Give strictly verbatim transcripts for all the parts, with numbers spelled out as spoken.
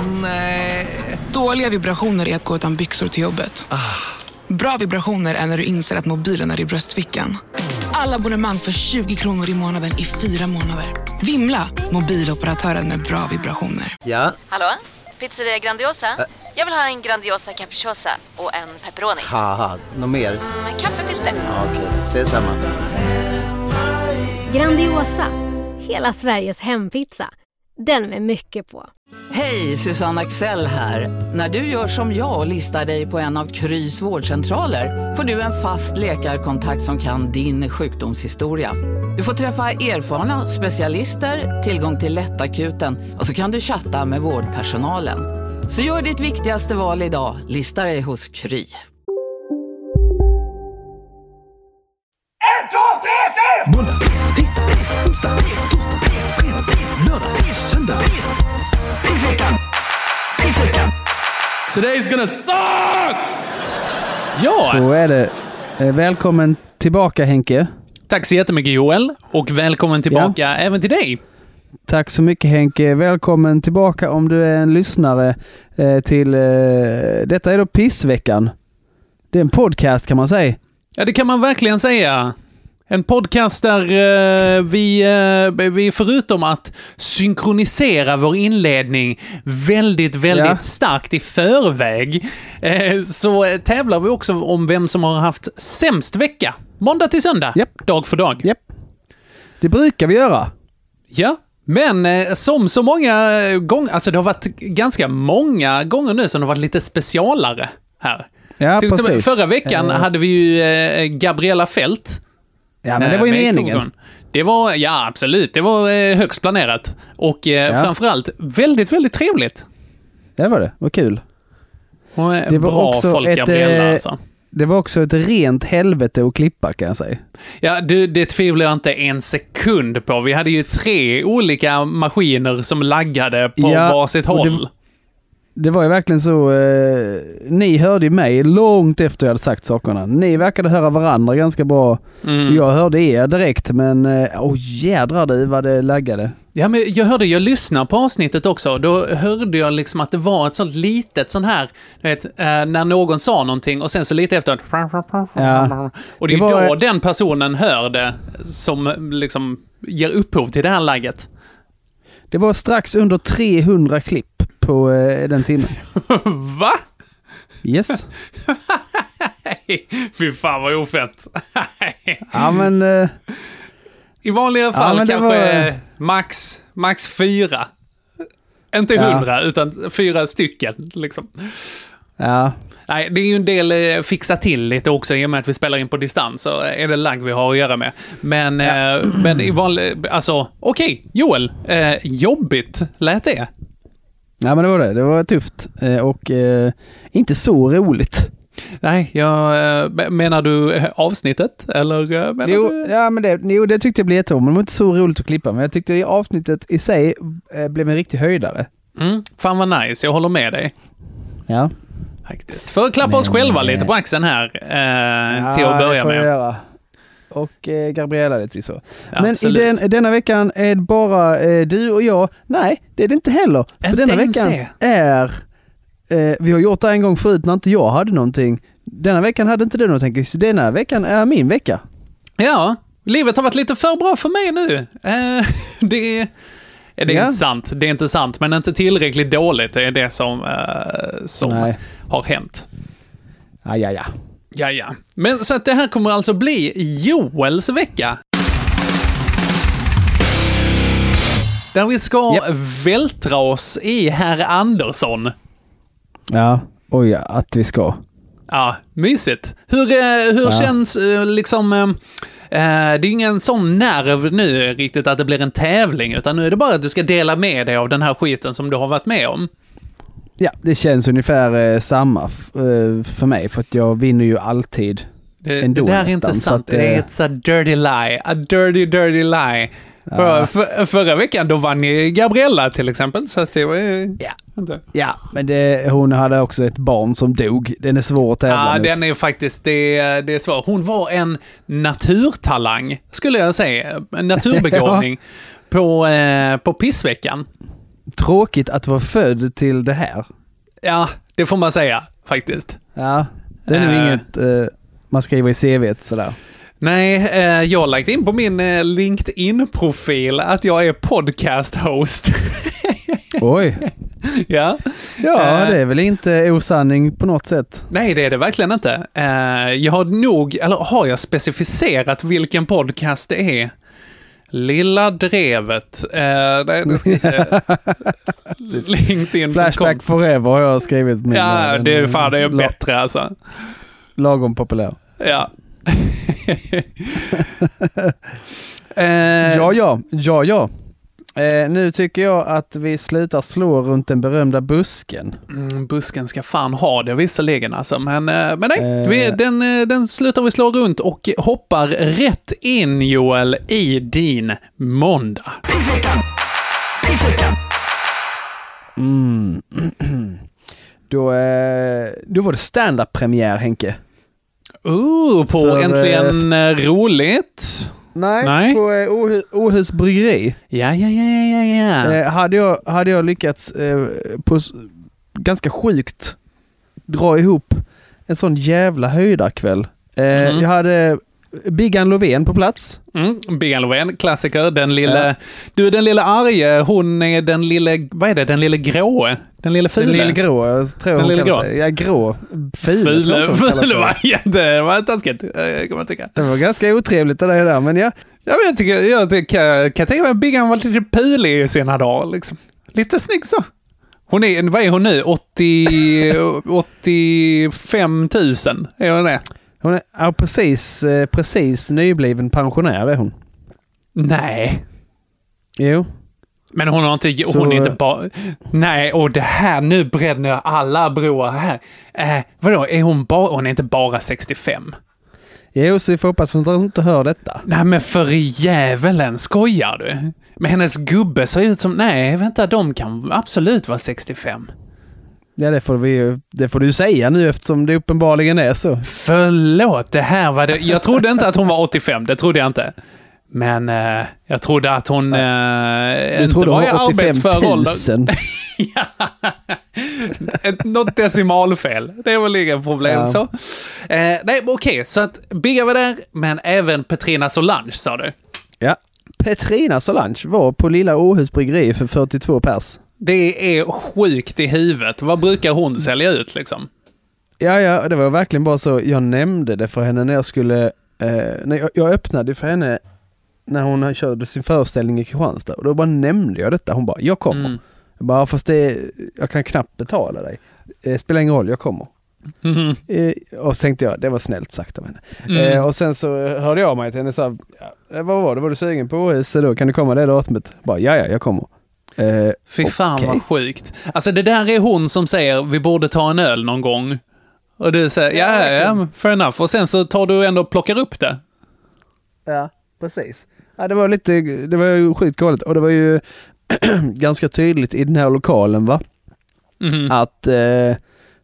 Nej. Dåliga vibrationer är att gå utan byxor till jobbet. Ah. Bra vibrationer är när du inser att mobilen är i bröstfickan. Alla abonnemang för tjugo kronor i månaden i fyra månader. Vimla, mobiloperatören med bra vibrationer. Ja? Hallå? Pizzeria Grandiosa? Ä- Jag vill ha en Grandiosa capriciosa och en pepperoni. Haha, något mer? Mm, kaffefilter. Ja, okej, okay. Ses samma. Grandiosa, hela Sveriges hempizza. Den med mycket på. Hej, Susanne Axel här. När du gör som jag och listar dig på en av Krys vårdcentraler får du en fast läkarkontakt som kan din sjukdomshistoria. Du får träffa erfarna specialister, tillgång till lättakuten och så kan du chatta med vårdpersonalen. Så gör ditt viktigaste val idag, lista dig hos Kry. ett, två, tre, fyra! Måndag, tisdag, onsdag, torsdag, fredag, lördag, söndag. Pissveckan! Pissveckan! Today's gonna suck! Ja! Så är det. Välkommen tillbaka, Henke. Tack så jättemycket, Joel. Och välkommen tillbaka ja. även till dig. Tack så mycket, Henke. Välkommen tillbaka om du är en lyssnare eh, till... Eh, detta är då Pissveckan. Det är en podcast, kan man säga. Ja, det kan man verkligen säga. En podcast där eh, vi, eh, vi förutom att synkronisera vår inledning väldigt, väldigt ja. starkt i förväg eh, så tävlar vi också om vem som har haft sämst vecka. Måndag till söndag, yep. dag för dag. Yep. Det brukar vi göra. Ja, men eh, som så många gånger, alltså det har varit ganska många gånger nu som det har varit lite specialare här. Ja, till precis. Exempel, förra veckan uh, hade vi ju eh, Gabriella Fält. Ja, men det var ju meningen. Det var, ja absolut, det var eh, högst planerat. Och eh, ja. framförallt väldigt, väldigt trevligt. Det var det, vad kul. Och, eh, det var bra också folk, ett, Gabriella alltså. Det var också ett rent helvete att klippa, kan jag säga. Ja, det, det tvivlar jag inte en sekund på. Vi hade ju tre olika maskiner som laggade på ja, varsitt håll. Det, det var ju verkligen så, eh, ni hörde mig långt efter jag hade sagt sakerna. Ni verkade höra varandra ganska bra. Mm. Jag hörde er direkt, men åh oh, jädrar det vad det laggade. Ja, men jag hörde, jag lyssnade på avsnittet också. Då hörde jag liksom att det var ett sånt litet sån här, du vet, eh, när någon sa någonting och sen så lite efter ja. och det är det var... då den personen hörde som liksom ger upphov till det här lagget. Det var strax under trehundra klipp på eh, den timmen. Va? Yes. Fy fan vad ofett. Ja, men... Eh... I vanliga fall ja, kanske var... max, max fyra. Inte hundra, ja. utan fyra stycken. Liksom. Ja. Nej, det är ju en del eh, fixa till lite också i och med att vi spelar in på distans. Så är det lagg vi har att göra med. Men, ja. eh, men i vanlig... Alltså, okej, okay, Joel. Eh, jobbigt lät det. Ja, men det var det. Det var tufft. Eh, och eh, inte så roligt. Nej, jag, menar du avsnittet? Eller menar jo, du... Ja, men det, jo, det tyckte jag blev jättebra. Men det var inte så roligt att klippa. Men jag tyckte att avsnittet i sig eh, blev en riktig höjdare. Mm, fan vad nice, jag håller med dig. Ja. Faktiskt. För att klappa men, oss själva äh... lite på axeln här eh, ja, till att börja det får med. Jag göra. Och eh, Gabriella lite så. Ja, men absolut. i den, denna veckan är det bara eh, du och jag. Nej, det är det inte heller. Inte för denna veckan det. är... Eh, vi har gjort det en gång förut när inte jag hade någonting. Denna veckan hade inte du någonting. Så denna veckan är min vecka. Ja, livet har varit lite för bra för mig nu. Eh, det är, det är ja. inte sant. Det är inte sant, men inte tillräckligt dåligt. Det är det som, eh, som har hänt. Ja, ja, ja. Ja, ja. Men så att det här kommer alltså bli Joels vecka. Där vi ska yep. vältra oss i herr Andersson. Ja, oj, att vi ska. Ja, mysigt. Hur, hur ja. känns liksom... Eh, det är ingen sån nerv nu riktigt att det blir en tävling, utan nu är det bara att du ska dela med dig av den här skiten som du har varit med om. Ja, det känns ungefär eh, samma f- eh, för mig, för att jag vinner ju alltid det, ändå. Det där nästan, är inte sant, att, eh, det är ett så dirty lie. A dirty, dirty lie. Ja. För, förra veckan då vann ju Gabriella till exempel, så att det var ju... Ja, inte. ja men det, hon hade också ett barn som dog. Den är svår att tävla Ja, mot. den är faktiskt, det, det är svår. Hon var en naturtalang, skulle jag säga. En naturbegåvning ja. på, eh, på pissveckan. tråkigt att vara född till det här. Ja, det får man säga faktiskt. Ja, det är nog uh, inget uh, man skriver i C V:t sådär. Nej, eh, jag har lagt in på min eh, LinkedIn-profil att jag är podcast-host. Oj. Ja, ja eh, det är väl inte osanning på något sätt. Nej, det är det verkligen inte. Eh, jag har nog, eller har jag specificerat vilken podcast det är? Lilla Drevet. Eh, det, det ska jag säga. LinkedIn. Flashback Forever har jag skrivit. Med ja, det är fan det är bättre alltså. Lagom populär. Ja. eh, ja, ja. Ja, ja. Eh, nu tycker jag att vi slutar slå runt den berömda busken. Mm, busken ska fan ha det visserligen alltså. Men, eh, men nej, eh. vi, den, den slutar vi slå runt och hoppar rätt in, Joel, i din måndag. Mm. Då, eh, då var det stand-up-premiär, Henke. Uh, på För, äntligen eh, roligt. Nej, Nej, på eh, Åhus, Åhus bryggeri. Ja, ja, ja, ja, ja. Eh, hade, jag, hade jag lyckats eh, på ganska sjukt dra ihop en sån jävla höjdarkväll. Eh, mm. Jag hade Biggan Lovén på plats. Mm, Biggan Lovén, klassiker. Den lilla, ja. Du är den lilla arge, hon är den lilla, vad är det, den lilla grå? Den lilla file? Den lilla grå, jag tror den hon lilla kallar sig. Ja, grå. File, file, file var jätte, det var taskigt, kan man tycka. Det var ganska otrevligt det där, men ja. Ja, men jag tycker, jag tycker, kan tänka mig att Biggan var lite pilig i sina dagar, liksom. Lite snygg så. Hon är, vad är hon nu? åttio, åttiofem tusen, är hon det? Hon är ja, precis, precis nybliven pensionär är hon. Nej. Jo. Men hon har inte, så, hon är inte bara, nej, och det här, nu bränner jag alla broar här. Eh, vadå, är hon bara, hon är inte bara sextiofem? Jo, så vi får hoppas att hon inte hör detta. Nej, men för jävelen, skojar du? Men hennes gubbe ser ut som, nej, vänta, de kan absolut vara sextiofem. Ja, det får, vi, det får du säga nu eftersom det uppenbarligen är så. Förlåt, det här var det. Jag trodde inte att hon var åttiofem, det trodde jag inte. Men eh, jag trodde att hon eh, inte var i arbetsför ålder. Ja. Ett, något decimalfel. Det var lika problem ja. Så. Eh, nej, okej, okay, så att Bigga var där, men även Petrina Solange, sa du. Ja, Petrina Solange var på lilla Åhus bryggeri för fyrtiotvå pers. Det är sjukt i huvudet. Vad brukar hon sälja ut liksom? Ja, ja, det var verkligen bara så. Jag nämnde det för henne när jag skulle... Eh, när jag, jag öppnade för henne när hon körde sin föreställning i Kristianstad. Och då bara nämnde jag detta. Hon bara, jag kommer. Mm. Jag bara, fast det, jag kan knappt betala dig. Det spelar ingen roll, jag kommer. Mm. Eh, och så tänkte jag, det var snällt sagt av henne. Mm. Eh, och sen så hörde jag mig till henne och sa, ja, vad var det? Var du sugen på Åhus? Då kan du komma det datumet? Bara, ja, ja, jag kommer. Eh, Fy fan okay. vad sjukt. Alltså det där är hon som säger, vi borde ta en öl någon gång. Och du säger, ja, ja, ja, fair enough. Och sen så tar du ändå och plockar upp det. Ja, precis. Ja, det var lite, det var ju sjukt galet. Och det var ju ganska tydligt i den här lokalen, va? Mm. Att eh,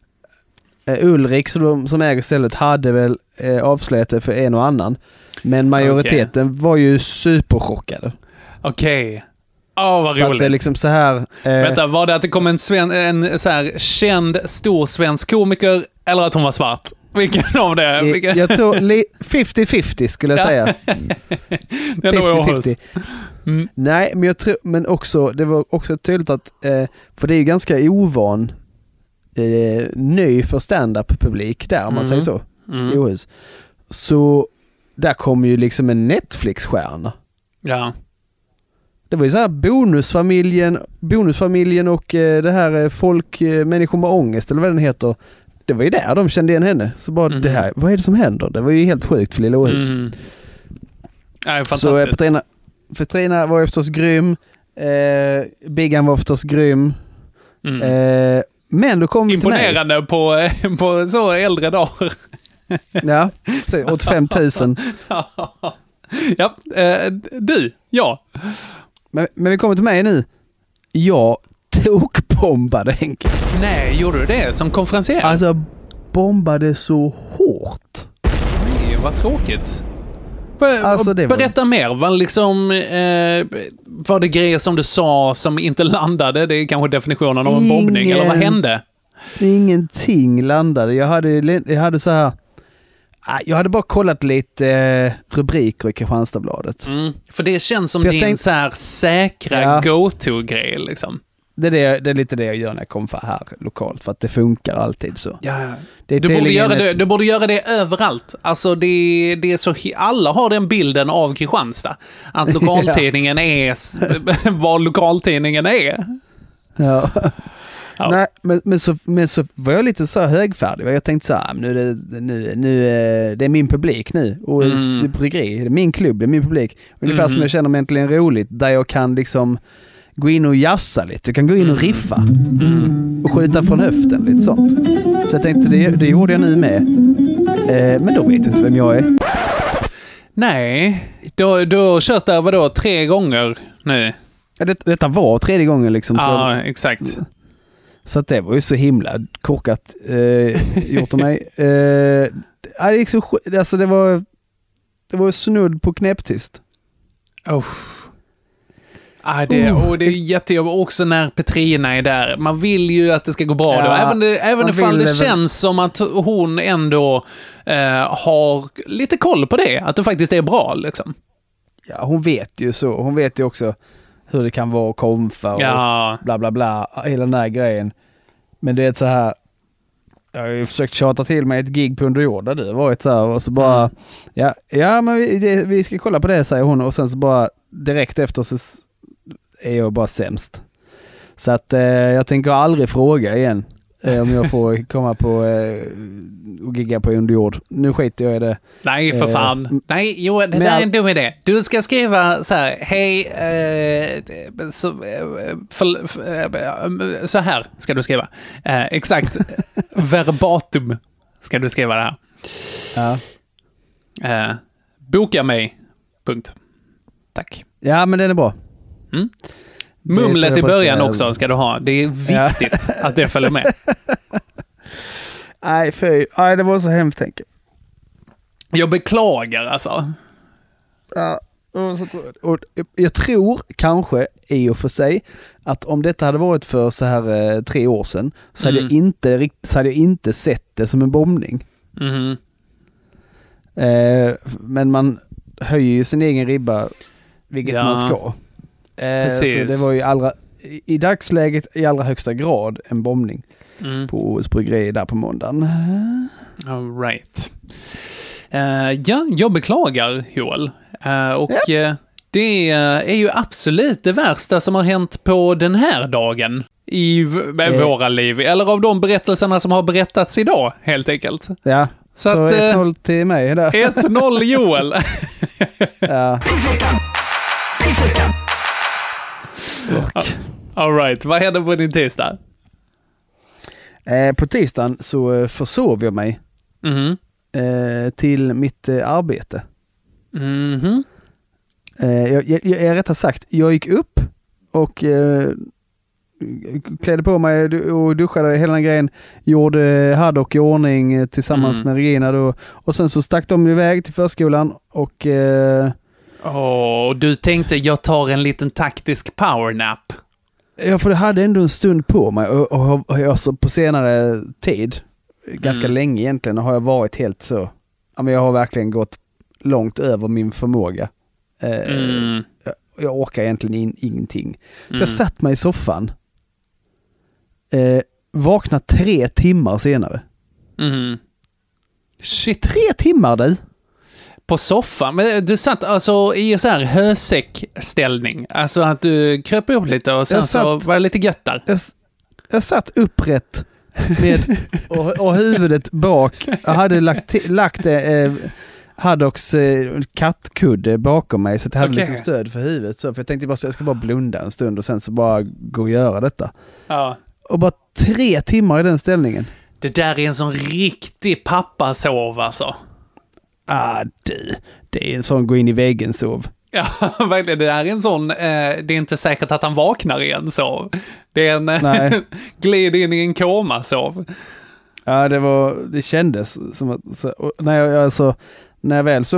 Ulrik som, som äger stället hade väl eh, avslöjat det för en och annan. Men majoriteten okay. var ju superchockade. Okej. Okay. Åh, oh, vad roligt. För att det är liksom så här... Eh... Vänta, var det att det kom en, sven, en så här känd, stor svensk komiker eller att hon var svart? Vilken av det? Vilken? Jag tror femtio femtio skulle jag säga. femtio femtio. Mm. Nej, men jag tror, men också, det var också tydligt att, eh, för det är ju ganska ovan eh, ny för stand-up-publik där, om man mm. säger så. Mm. I Åhus. Så där kom ju liksom en Netflix-stjärna. Ja. Det var ju så här bonusfamiljen, bonusfamiljen och eh, det här eh, folk, eh, människor med ångest eller vad den heter. Det var ju där de kände igen henne. Så bara mm. det här, vad är det som händer? Det var ju helt sjukt för lilla Åhus. Mm. Ja, fantastiskt. Så eh, Petrina, Petrina var ju förstås grym. Eh, Biggan var förstås grym. Mm. Eh, men då kom vi till mig. Imponerande på, på så äldre dagar. Ja, åttiofem tusen. Ja, eh, du, ja. Men, men vi kommer till mig nu. Jag tokbombade, Henke. Nej, gjorde du det som konferencier? Alltså, bombade så hårt. Nej, vad tråkigt. Alltså, det var... Berätta mer. Var, liksom, eh, var det grejer som du sa som inte landade? Det är kanske definitionen av en Ingen... bombning. Eller vad hände? Ingenting landade. Jag hade, jag hade så här... Jag hade bara kollat lite eh, rubriker i Kristianstadsbladet. Mm, för det känns som för din tänk... så här säkra ja. go-to-grej liksom. Det är, det, det är lite det jag gör när jag kommer här lokalt, för att det funkar alltid så. Ja, det är du, borde göra ett... det, du borde göra det överallt. Alltså det, det är så, alla har den bilden av Kristianstad. Att lokaltidningen är vad lokaltidningen är. Ja. Ja. Nej, men, men, så, men så var jag lite så högfärdig. Jag tänkte så här, nu är det, nu, nu, det är min publik nu. Och mm. bryggeri, det är min klubb, det är min publik. Ungefär mm. som jag känner mig egentligen roligt, där jag kan liksom gå in och jassa lite. Jag kan gå in och riffa. Mm. Och skjuta från höften, lite sånt. Så jag tänkte, det, det gjorde jag nu med. Eh, men då vet du inte vem jag är. Nej, du, du har kört där vadå, tre gånger nu? Ja, det, detta var tredje gången liksom. Ja, så, exakt. Så att det var ju så himla korkat eh, gjort av mig. Eh, det, gick så, alltså det var det var snudd på knäpptyst. Oh. Ah, det, oh. Och det är jättejobbigt också när Petrina är där. Man vill ju att det ska gå bra. Ja, då. Även, det, även ifall det väl... känns som att hon ändå eh, har lite koll på det. Att det faktiskt är bra liksom. Ja, hon vet ju så. Hon vet ju också hur det kan vara att komfa och ja. bla bla bla. Hela den här grejen. Men det är så här, jag har ju försökt tjata till mig ett gig på Underjord där det varit så här, och så bara mm. ja, ja men vi, det, vi ska kolla på det, säger hon, och sen så bara direkt efter så är jag bara sämst. Så att eh, jag tänker aldrig fråga igen eh, om jag får komma på eh, och gigga på Underjord. Nu skiter jag i det. Nej, för fan. Eh, Nej, jo, det där är en dum idé. Du ska skriva så här, hej, eh, så, eh, för, för, så här ska du skriva. Eh, exakt, verbatim ska du skriva det här. Ja. Eh, boka mig, punkt. Tack. Ja, men den är bra. Mm. Mumlet i början också ska du ha. Det är viktigt ja. att det följer med. Nej, fy. Nej, det var så hemskt, tänker jag. Jag beklagar alltså. Ja, och, och jag tror kanske i och för sig att om detta hade varit för så här eh, tre år sedan så hade, mm. jag inte, så hade jag inte sett det som en bombning. Mm. Eh, men man höjer ju sin egen ribba, vilket ja. man ska. Eh, så det var ju allra, i, i dagsläget i allra högsta grad en bombning mm. på O S bryggeri där på måndagen. All right. Uh, ja, jag beklagar, Joel. Uh, och ja. uh, det är ju absolut det värsta som har hänt på den här dagen i v- uh. våra liv. Eller av de berättelserna som har berättats idag, helt enkelt. Ja, så, så att, ett noll till mig. ett noll Joel. Ja. All right, vad hände på din tisdag? Eh, på tisdagen så försov jag mig mm. eh, till mitt eh, arbete. Mm. Eh, jag, jag, jag rättare sagt, jag gick upp och eh, klädde på mig och duschade hela den grejen, gjorde Haddock i ordning tillsammans mm. med Regina då, och sen så stack de iväg till förskolan och eh, Åh, oh, du tänkte jag tar en liten taktisk powernap. Ja, för det hade ändå en stund på mig och, och, och alltså på senare tid, ganska mm. länge egentligen, har jag varit helt så, ja, men jag har verkligen gått långt över min förmåga. Eh, mm. jag, jag orkar egentligen in, ingenting. Så mm. jag satt mig i soffan, eh, vaknade tre timmar senare. Mm. Shit. Tre timmar du! På soffan? Men du satt alltså i så här hösäckställning. Alltså att du kröp upp lite och sen satt, så var det lite gött där. Jag, jag satt upprätt med och, och huvudet bak. Jag hade lagt, lagt eh, Haddocks eh, kattkudde bakom mig så att jag hade okay. liksom stöd för huvudet. Så, för jag tänkte bara så jag ska bara blunda en stund och sen så bara gå och göra detta. Ja. Och bara tre timmar i den ställningen. Det där är en sån riktig pappasov alltså. Ah, du. Det är en sån gå in i väggen sov. Ja, verkligen. Det är en sån, eh, det är inte säkert att han vaknar igen sov. Det är en glid in i en koma sov. Ja, det var, det kändes som att, så, när jag alltså, när jag väl så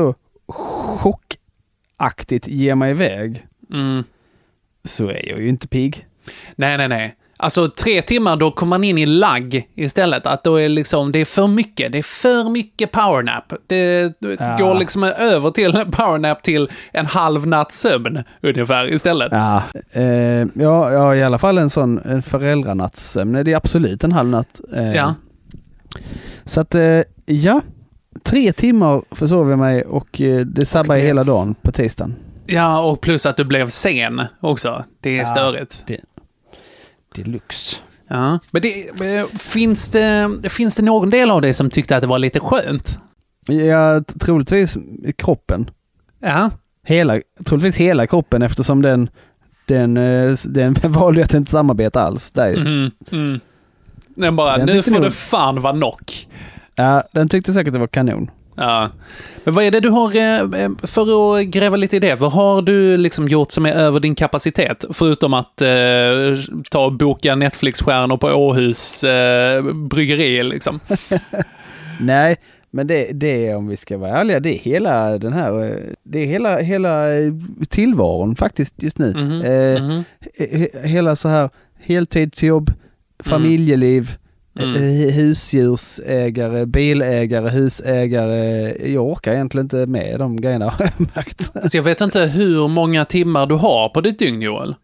chockaktigt ger mig iväg Mm. så är jag ju inte pigg. Nej, nej, nej. Alltså tre timmar, då kommer man in i lagg istället. Att då är liksom, det är för mycket. Det är för mycket powernap. Det, det Ja. går liksom över till en powernap till en halv natts sömn ungefär istället. Ja, eh, ja, ja, i alla fall en sån en föräldranattsömn. Det är absolut en halv natt. Eh, Ja. Så att, eh, ja. Tre timmar försov jag mig och eh, det sabbar Och det- hela dagen på tisdagen. Ja, och plus att du blev sen också. Det är Ja. störigt. Det, deluxe. Ja. Men det, eh, finns, det, finns det någon del av dig som tyckte att det var lite skönt? Ja, t- troligtvis kroppen. Ja. Hela, troligtvis hela kroppen eftersom den, den, eh, den valde att inte samarbeta alls. Där. Mm, mm. Den bara, Den nu tyckte får nog- det fan vara knock. Ja, den tyckte säkert det var kanon. Ja. Men vad är det du har, eh, för att gräva lite i det, vad har du liksom gjort som är över din kapacitet? Förutom att eh, ta och boka Netflix-stjärnor på Åhus eh, bryggeri liksom. Nej, men det, det är, om vi ska vara ärliga, det är hela den här, eh, det är hela, hela eh, tillvaron faktiskt just nu. Mhm, Eh, mhm. he- hela så här heltidsjobb, familjeliv, Mm. eh, husdjursägare, bilägare, husägare. Jag orkar egentligen inte med de grejerna har jag märkt. Alltså jag vet inte hur många timmar du har på ditt dygn, Joel.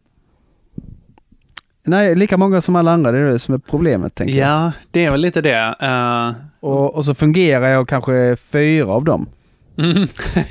Nej, lika många som alla andra, det är det som är problemet tänker jag. Ja, det är väl lite det. Uh... Och, och så fungerar jag kanske fyra av dem. Mm.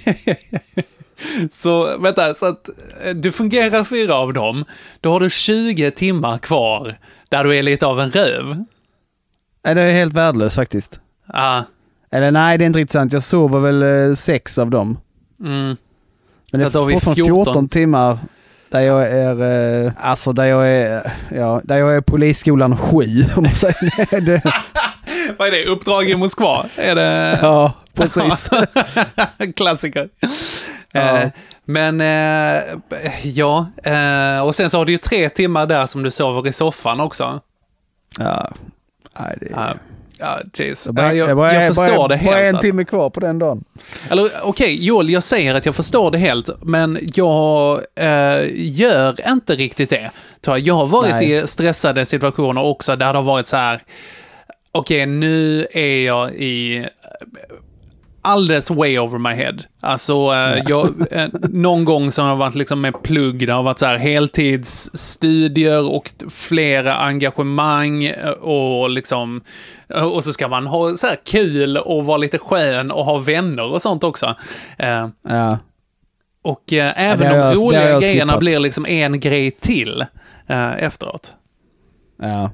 Så vänta, så att eh, du fungerar fyra av dem, då har du tjugo timmar kvar där du är lite av en röv. Nej, det är helt värdelöst faktiskt. Ja. Eller nej, det är inte riktigt sant. Jag sover väl eh, sex av dem. Mm. Men det Så då har är vi fortfarande fjorton. fjorton timmar där jag är, eh, alltså där jag är, ja, där jag är polisskolan sju om man säger det. Vad är det? Uppdrag i Moskva? Är det... Ja, precis. Klassiker. Ja. Eh, men eh, ja, eh, och sen så har du ju tre timmar där som du sover i soffan också. Ja, nej, det Ja, ja jeez. Jag, bara, jag, jag, bara, jag förstår bara, det helt. Bara en alltså. timme kvar på den dagen. Eller okej, okay, Joel, jag säger att jag förstår det helt, men jag eh, gör inte riktigt det. Jag har varit Nej. i stressade situationer också där det har varit så här, okej, okay, nu är jag i alldeles way over my head. Alltså, eh, jag, eh, någon gång som har varit liksom med plugg, det har varit så här heltidsstudier och flera engagemang eh, och liksom, eh, och så ska man ha så här kul och vara lite skön och ha vänner och sånt också. Eh, Ja. och eh, även det har de jag- det har roliga jag grejerna skippat. blir liksom en grej till eh, efteråt. Ja.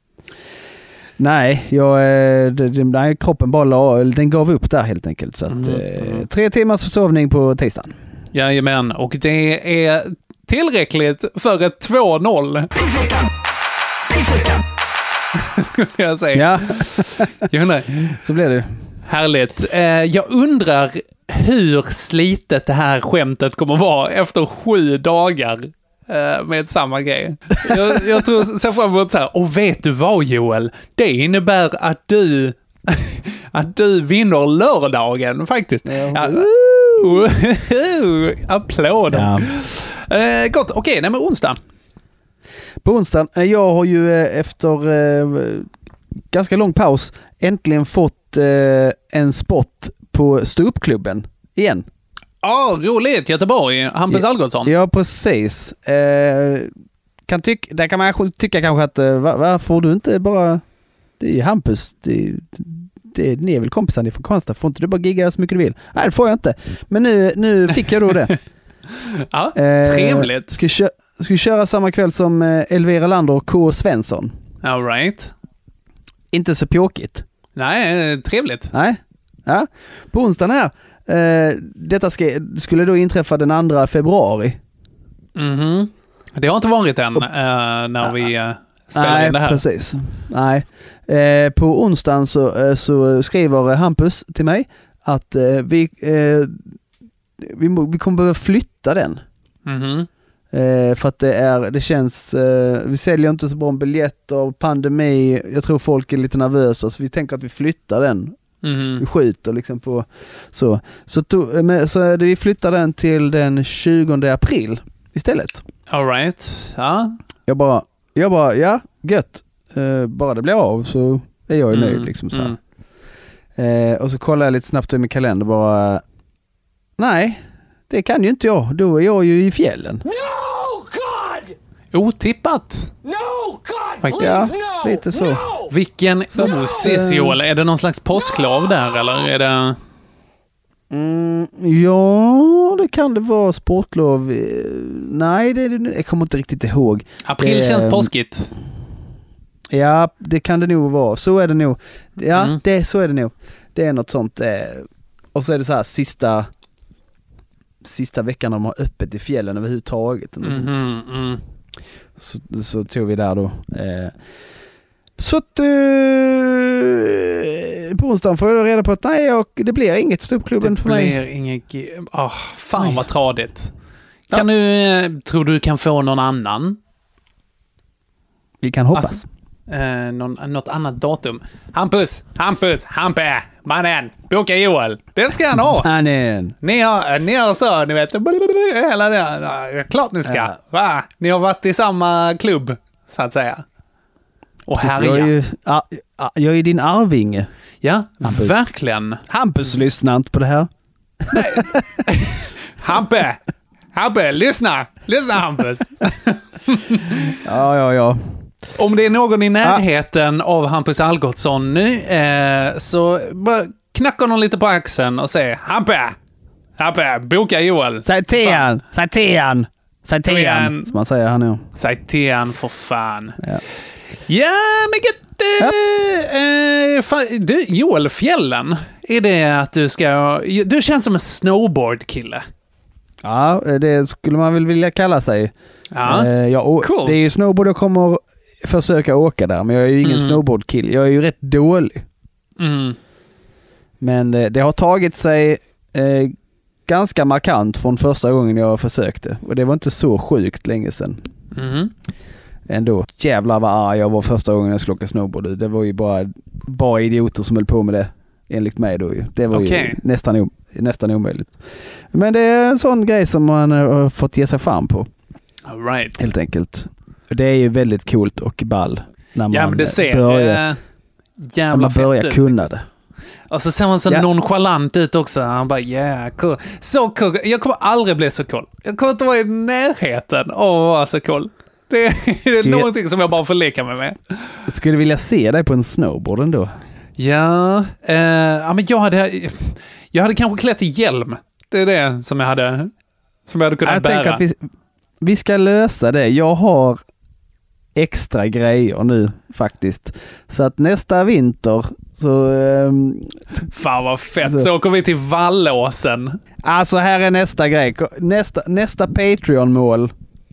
Nej, jag, eh, det, det, nej, kroppen bara la, den gav upp där helt enkelt. Så att, Mm, eh, mm. tre timmars försovning på tisdagen. Jajamän, och det är tillräckligt för ett två noll. Skulle jag säga. Ja, Jag undrar, så blev det. härligt. Eh, jag undrar hur slitet det här skämtet kommer vara efter sju dagar eh, med samma grej. Jag, jag tror så fram emot så här, och vet du vad, Joel? Det innebär att du att du vinner lördagen faktiskt. Ja. Uh, applåder. Ja. Eh, gott, okej, okay, nej men onsdag. På onsdagen, eh, jag har ju eh, efter eh, ganska lång paus äntligen fått eh, en spot på ståuppklubben igen. Ja, oh, roligt. Göteborg. Hampus Ja. Algotsson. Ja, precis. Eh, kan tyck, där kan man tycka kanske att eh, var, varför får du inte bara... Det är ju Hampus. Det är, det är, ni är väl kompisar, ni är från Karlstad. Får inte du bara gigga så mycket du vill? Nej, det får jag inte. Men nu, nu fick jag då det. Ja, Eh, trevligt. Ska, kö- ska vi köra samma kväll som eh, Elvira Lander och K. Svensson. All right. Inte så pjåkigt. Nej, trevligt. Nej. Ja. På onsdagen här. Eh, detta ska, skulle då inträffa den andra februari. Mhm. Det har inte varit än eh, när vi uh, spelar Nej, in det här. precis. Nej. Eh, på onsdagen så, eh, så skriver Hampus till mig att eh, vi, eh, vi, må, vi kommer behöva flytta den. Mhm. Eh, för att det är, det känns, eh, vi säljer inte så bra biljetter, pandemi, jag tror folk är lite nervösa så vi tänker att vi flyttar den Mm. Vi skjuter liksom på så. Så, to, med, så vi flyttar den till den tjugonde april istället. All right. Ja. Jag bara, jag bara ja, gött. Uh, bara det blir av så är jag ju nöjd mm. liksom så. Mm. Uh, och så kollar jag lite snabbt i min kalender bara, nej, det kan ju inte jag. Då är jag ju i fjällen. No, God! Otippat. No, God, Faktiskt. please, Ja, no! lite så. No! Vilken osis, Joel. Är det någon slags påsklov där, eller är det... Mm, ja, det kan det vara sportlov. Nej, det, det, jag kommer inte riktigt ihåg. April det, känns påskigt. Ja, det kan det nog vara. Så är det nog. Ja, Mm. det, så är det nog. Det är något sånt. Eh, och så är det så här sista sista veckan de har öppet i fjällen överhuvudtaget. Och sånt. Mm, mm. Så, så tog vi där då. Eh, så att eh, på onsdagen får jag reda på att nej, och det blir inget ståuppklubben Det för mig. blir inget... Oh, fan Oj. vad tradigt. Kan Ja. du... eh, Tror du kan få någon annan? Vi kan hoppas. Alltså, eh, någon, något annat datum. Hampus! Hampus! Hampe! Mannen! Boka Joel! Den ska han ha! Mannen. Ni har, ni har så, ni vet, hela det. Klart ni ska. Ja. Va? Ni har varit i samma klubb, så att säga. Och Precis, jag är härjat. ju ah, ah, jag är din arvinge. Ja, Hampus. verkligen. Hampus lyssnar inte på det här. Hampe! Hampe, lyssna! Lyssna, Hampus! Ja, ja, ja. Om det är någon i närheten av Hampus Algotsson nu, eh, så bara knacka honom lite på axeln och säg Hampe! Hampe, boka Joel! Säg till han! Säg till han! Säg till Kom han! igen. Som man säger här nu. Säg till han för fan. Ja. Ja, men gött! Eh, fan, du, Joel, fjällen, är det att du ska... Du känns som en snowboardkille. Ja, det skulle man väl vilja kalla sig. Ja, Eh, jag, å- cool. Det är ju snowboard jag kommer försöka åka där, men jag är ju ingen Mm. snowboardkill. Jag är ju rätt dålig. Mm. Men eh, det har tagit sig eh, ganska markant från första gången jag försökte. Och det var inte så sjukt länge sedan. Mm. Ändå. Jävlar vad arg jag var första gången jag skulle åka snowboard. Det var ju bara, bara idioter som höll på med det. Enligt mig då ju. Det var Okej. ju nästan, o- nästan omöjligt. Men det är en sån grej som man har fått ge sig fram på. All right. Helt enkelt. Det är ju väldigt coolt och ball. När man Ja, men det ser börjar, eh, när jävla man börjar fett ut, kunna faktiskt. det. Och så ser man så Ja. nonchalant ut också. Han bara, yeah, cool. Så cool. Jag kommer aldrig bli så cool. Jag kommer inte vara i närheten av att vara så cool. Det är, det är Skulle- någonting som jag bara får leka mig med. Jag skulle vilja se dig på en snowboard ändå. Ja, eh, ja men jag hade, jag hade kanske klätt i hjälm. Det är det som jag hade, som jag hade kunnat Jag bära. tänker att vi, vi ska lösa det. Jag har extra grejer nu faktiskt. Så att nästa vinter så... ehm, Fan vad fett. Alltså- Så åker vi till Vallåsen. alltså här är nästa grej. Nästa, nästa Patreon-mål.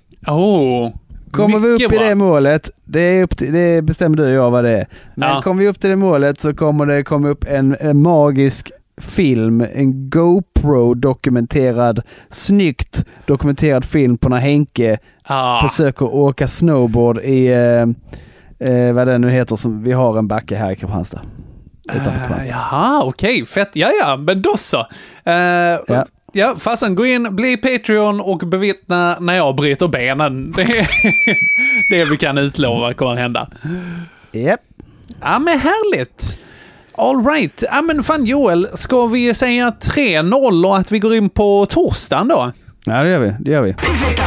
Oh, Kommer vi upp mycket i bra. det målet, det, är upp till, det bestämmer du och jag vad det är. Men Ja. kommer vi upp till det målet så kommer det komma upp en, en magisk film, en GoPro-dokumenterad, snyggt dokumenterad film på när Henke Ah, försöker åka snowboard i, eh, eh, vad det nu heter, som vi har en backe här i Kristianstad. Utanför eh, Kristianstad. jaha, okej. Fett. Ja, ja, men då så. Eh, Ja. Ja, fasen, gå in, bli Patreon och bevittna när jag bryter benen. Det är det vi kan utlova kommer hända. Japp. Ja, men härligt. All right. Ja, men fan Joel, ska vi säga tre noll och att vi går in på torsdagen då? Ja, det gör vi. Det gör vi.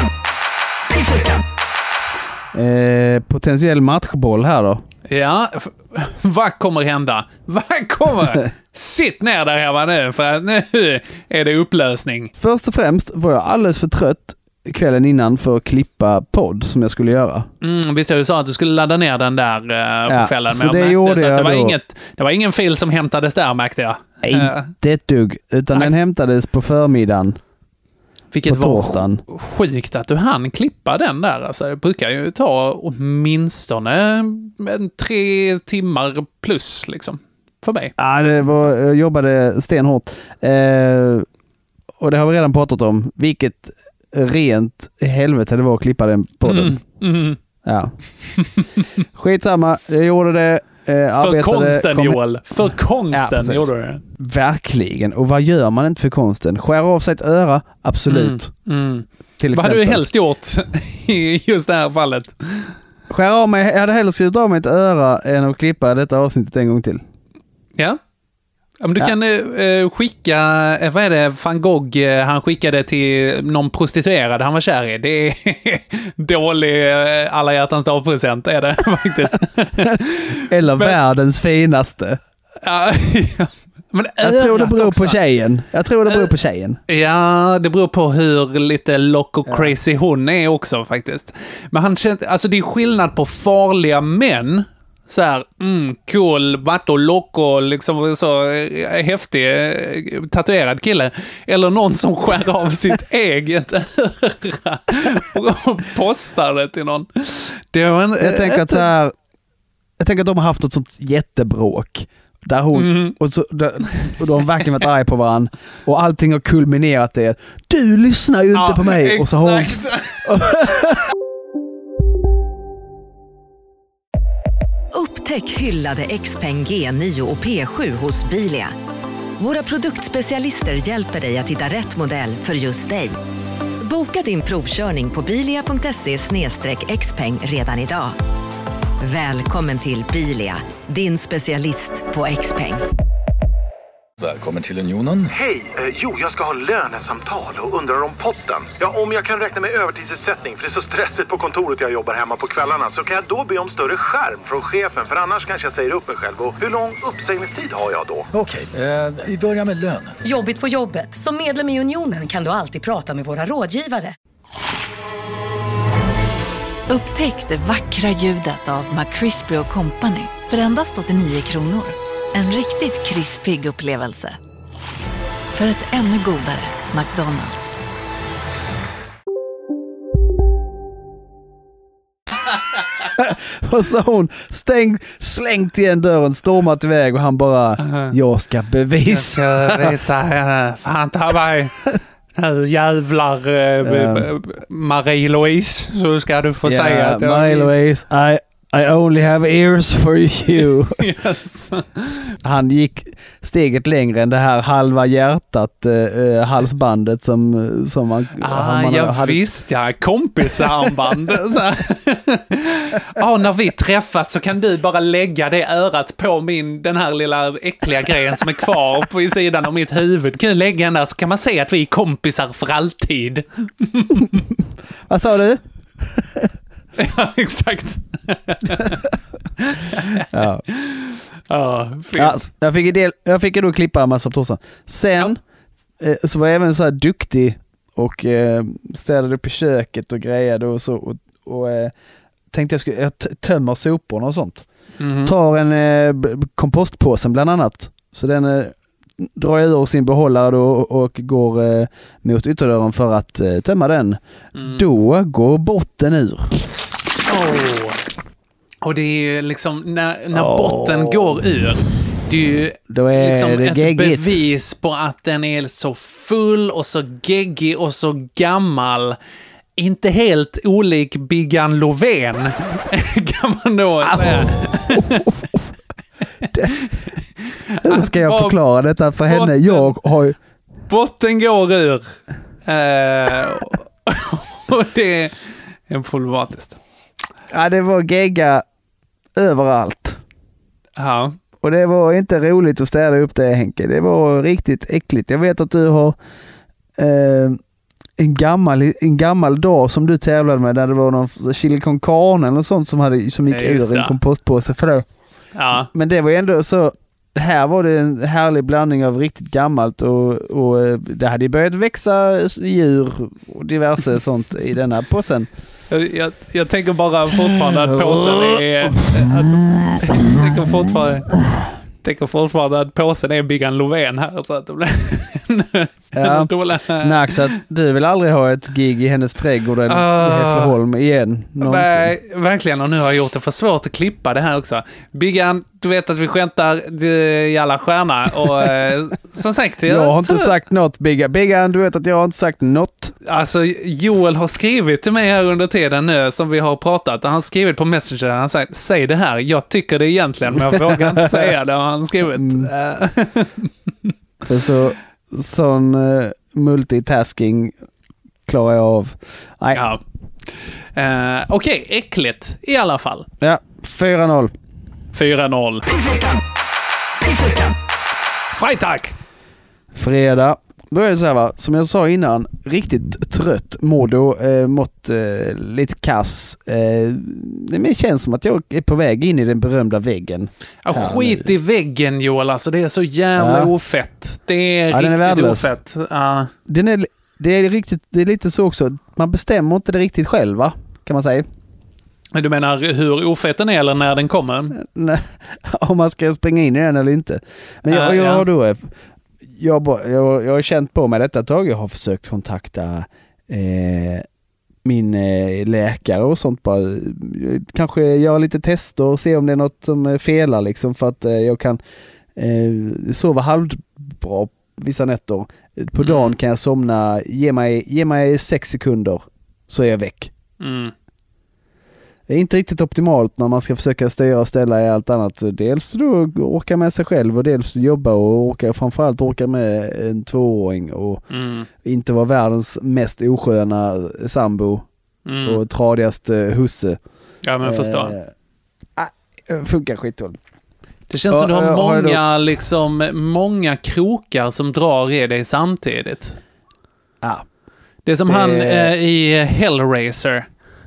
Eh, potentiell matchboll här då. Ja, f- vad kommer hända? Vad kommer? Sitt ner där hemma nu, för att nu är det upplösning. Först och främst var jag alldeles för trött kvällen innan för att klippa podd som jag skulle göra. Mm, visst du sa att du skulle ladda ner den där uh, Ja, på kvällen, så men det jag gjorde märkte så att det jag var, då. inget, det var ingen fil som hämtades där, märkte jag. Eh, Inte ett dugg, utan Nej. den hämtades på förmiddagen. vilket på var torsdagen. sjukt att du hann klippa den där. Alltså, det brukar ju ta åtminstone en tre timmar plus liksom, för mig. Ja, det var, jag jobbade stenhårt. Eh, och det har vi redan pratat om. Vilket rent helvete det var att klippa den podden. Mm, mm. Ja. Skitsamma, jag gjorde det. Eh, för konsten, kom... Joel. För konsten ja, gjorde du det. Verkligen. Och vad gör man inte för konsten? Skär av sig ett öra? Absolut. Mm. Mm. Till vad hade du helst gjort i just det här fallet? Skär av mig, jag hade hellre skurit av mig ett öra än att klippa detta avsnittet en gång till. Ja. Om du ja. kan eh, skicka, eh, vad är det, Van Gogh, eh, han skickade till någon prostituerad han var kär i. Det är dålig eh, alla hjärtans dag-present, är det faktiskt. Eller men, världens finaste. Ja, men jag tror det beror också på tjejen. Jag tror det beror på tjejen. Ja, det beror på hur lite lock och crazy ja. hon är också faktiskt. Men han känner, alltså det är skillnad på farliga män. Så här, mm, cool, vatt och lock och liksom så häftig, tatuerad kille. Eller någon som skär av sitt eget öra och postar det till någon. Det var en, jag tänker att så här, jag tänker att de har haft ett sånt jättebråk. Där hon, mm. och, så, där, och de har verkligen varit arg på varandra. Och allting har kulminerat i att du lyssnar ju inte ja, på mig. Exakt. Och så hon... Upptäck hyllade Xpeng G nio och P sju hos Bilia. Våra produktspecialister hjälper dig att hitta rätt modell för just dig. Boka din provkörning på bilia punkt se slash xpeng redan idag. Välkommen till Bilia, din specialist på Xpeng. Välkommen till Unionen. Hej, eh, jo jag ska ha lönesamtal och undrar om potten. Ja, om jag kan räkna med övertidsersättning för det är så stressigt på kontoret jag jobbar hemma på kvällarna, så kan jag då be om större skärm från chefen, för annars kanske jag säger upp mig själv. Och hur lång uppsägningstid har jag då? Okej, eh, vi börjar med lön. Jobbigt på jobbet. Som medlem i Unionen kan du alltid prata med våra rådgivare. Upptäck det vackra ljudet av McCrispy och Company för endast åttionio kronor. En riktigt krispig upplevelse. För ett ännu godare McDonald's. Och så hon stängt, slängt igen dörren, stormat iväg och han bara, jag ska bevisa. Jag ska bevisa henne. Fan ta mig. Nu jävlar uh, Marie-Louise, så ska du få yeah, säga att Marie-Louise, I I only have ears for you. Yes. Han gick steget längre än det här halva hjärtat äh, halsbandet som, som man, ah, man jag hade. Visst, ja, kompisarmband. ah, när vi träffas så kan du bara lägga det örat på min, den här lilla äckliga grejen som är kvar på sidan av mitt huvud. Kan du lägga den där så kan man se att vi är kompisar för alltid. Vad sa du? Ja, exakt. ja. Ja, ja, jag fick del, jag fick då klippa en massa på torsdagen. Sen ja. eh, så var jag även så här duktig och eh, städade upp i köket och grejade och så och, och eh, tänkte jag skulle jag t- tömmer soporna och sånt. Mm-hmm. Tar en eh, kompostpåsen bland annat. Så den eh, drar jag ur sin behållare då och, och går eh, mot ytterdörren för att eh, tömma den. Mm. Då går botten ur. Oh. Och det är ju liksom när, när oh. botten går ur, det är ju då är liksom det ett geggigt. bevis på att den är så full och så geggig och så gammal. Inte helt olik Biggan Lovén kan man då säga. det, hur ska jag förklara detta för botten, henne? Jag har ju... Botten går ur. Uh, och det är problematiskt. Ja, det var gegga överallt. Ja. Och det var inte roligt att städa upp det, Henke. Det var riktigt äckligt. Jag vet att du har eh, en, gammal, en gammal dag som du tävlade med där det var någon chili con carne eller något sånt som, hade, som gick ur en kompostpåse för det. Ja. Men det var ju ändå så, här var det en härlig blandning av riktigt gammalt och, och det hade börjat växa djur och diverse sånt i den här påsen. Jag, jag, jag tänker bara fortfarande att påsen är... Att, jag tänker fortfarande, tänker fortfarande att påsen är Biggan Lovén här. Så att det blir ja. Max, att du vill aldrig ha ett gig i hennes trädgård uh, i Hässleholm igen. Nej, verkligen. Och nu har jag gjort det för svårt att klippa det här också. Biggan, du vet att vi skämtar i alla stjärna. Och eh, som sagt... Jag, jag har inte sagt något, Biggan. Biggan, du vet att jag har inte sagt något. Alltså, Joel har skrivit till mig här under tiden nu som vi har pratat. Han har skrivit på Messenger. Han har sagt, säg det här. Jag tycker det egentligen, men jag vågar inte säga det. Han har skrivit. Mm. För så, sån uh, multitasking klarar jag av. Nej. Ja. Uh, Okej, okay, äckligt i alla fall. Ja, fyra noll. fyra noll. Freitag! Fredag. Då är det så här, va, som jag sa innan, riktigt trött, Modo, eh, mått eh, lite kass. Eh, det känns som att jag är på väg in i den berömda väggen. Ja, skit nu. I väggen, Joel, alltså det är så jävla ja. ofett. Det är ja, riktigt är ofett. Ja. Den är, det, är riktigt, det är lite så också, man bestämmer inte det riktigt själv, va? Kan man säga. Du menar hur ofett den är eller när den kommer? Nej, om man ska springa in i den eller inte. Men jag, jag, jag har då... Jag, jag, jag har känt på mig detta ett tag. Jag har försökt kontakta eh, min eh, läkare och sånt. Bara, kanske göra lite tester och se om det är något som felar. Liksom, för att eh, jag kan eh, sova halvbra vissa nätter. På mm. dagen kan jag somna. Ge mig, ge mig sex sekunder så är jag väck. Mm. Det är inte riktigt optimalt när man ska försöka styra och ställa i allt annat. Dels då orka med sig själv och dels jobba och orka, framförallt orka med en tvååring och mm. inte vara världens mest osköna sambo mm. och tradigaste husse. Ja, men förstår. Äh, funkar skittull. Det känns ja, som du har många, har liksom, många krokar som drar i dig samtidigt. Ja. Det är som det... han eh, i Hellraiser.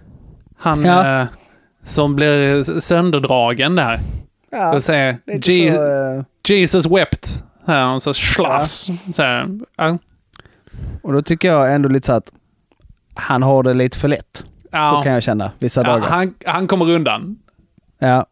Han ja. eh, som blir sönderdragen där. Ja, och säger Je- så, uh... Jesus wept. Här, och så slafs. Ja. Så här, ja. Och då tycker jag ändå lite så att han har det lite för lätt. Ja. Så kan jag känna vissa ja, dagar. Han, han kommer undan. Ja.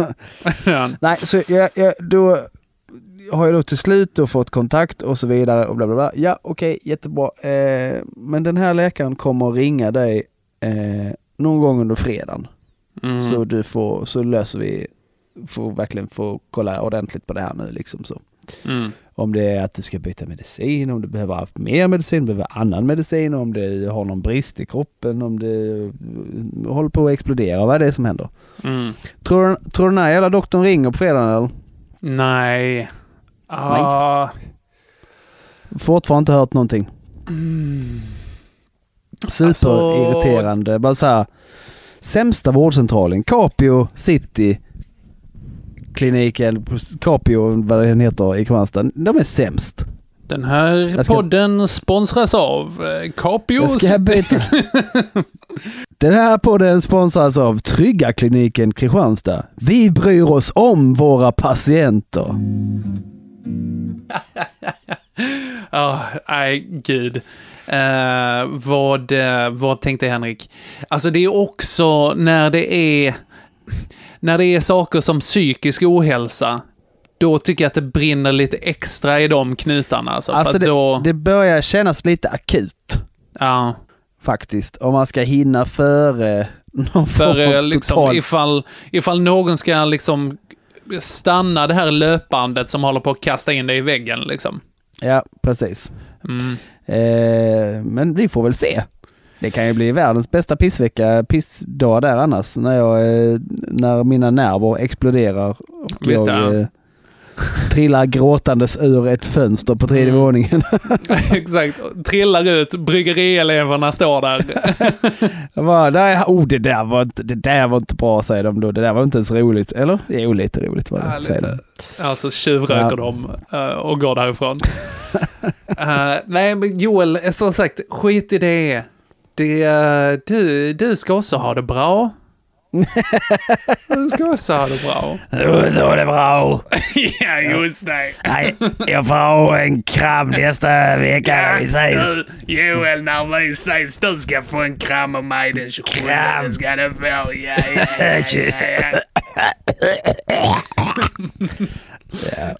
ja. Nej, så jag, jag, då har jag då till slut då fått kontakt och så vidare och bla bla bla. Ja, okej, okay, jättebra. Eh, men den här läkaren kommer att ringa dig eh, någon gång under fredagen. Mm. Så du får, så löser vi, får verkligen få kolla ordentligt på det här nu liksom så. Mm. Om det är att du ska byta medicin, om du behöver ha mer medicin, behöver annan medicin, om du har någon brist i kroppen, om du håller på att explodera, vad är det som händer? Mm. Tror du, tror du den här jävla doktorn ringer på fredagen eller? Nej. Ah. Nej. Fortfarande inte hört någonting. Mm. Superirriterande. Alltså... Bara så här, sämsta vårdcentralen, Capio City kliniken, Capio, vad den heter i Kristianstad, de är sämst. Den här ska... podden sponsras av Capio. Ska jag byta? Den här podden sponsras av Trygga kliniken Kristianstad. Vi bryr oss om våra patienter. Ja, oh, nej, gud. Uh, vad, uh, vad tänkte Henrik? Alltså det är också när det är när det är saker som psykisk ohälsa, då tycker jag att det brinner lite extra i de knutarna. Alltså, alltså för det, då... det börjar kännas lite akut. Ja. Faktiskt. Om man ska hinna före någon före form liksom, total... ifall, ifall någon ska liksom stanna det här löpandet som håller på att kasta in dig i väggen liksom. Ja, precis. Mm. Eh, men vi får väl se. Det kan ju bli världens bästa pissvecka, pissdag där annars. När, jag, eh, när mina nerver exploderar och Visst, jag ja. eh, trillar gråtandes ur ett fönster på tredje mm. våningen. Exakt. Trillar ut, bryggerieleverna står där. Jag bara, där, oh, det, där var inte, det där var inte bra, säger de då. Det där var inte ens roligt. Eller? Det är lite roligt. Var det, ja, lite. Alltså tjuvröker ja. de uh, och går därifrån. uh, nej, men Joel, som sagt, skit i det. det uh, du, du ska också ha det bra. Du ska också ha det bra. Du ska ha det bra. Ja, just det. Nej, jag får ha en kram nästa vecka när vi ses. Joel, när vi ses, du ska få en kram av mig den tjugosjunde. Det ska du få. Ja, ja, ja, ja, ja. Ja,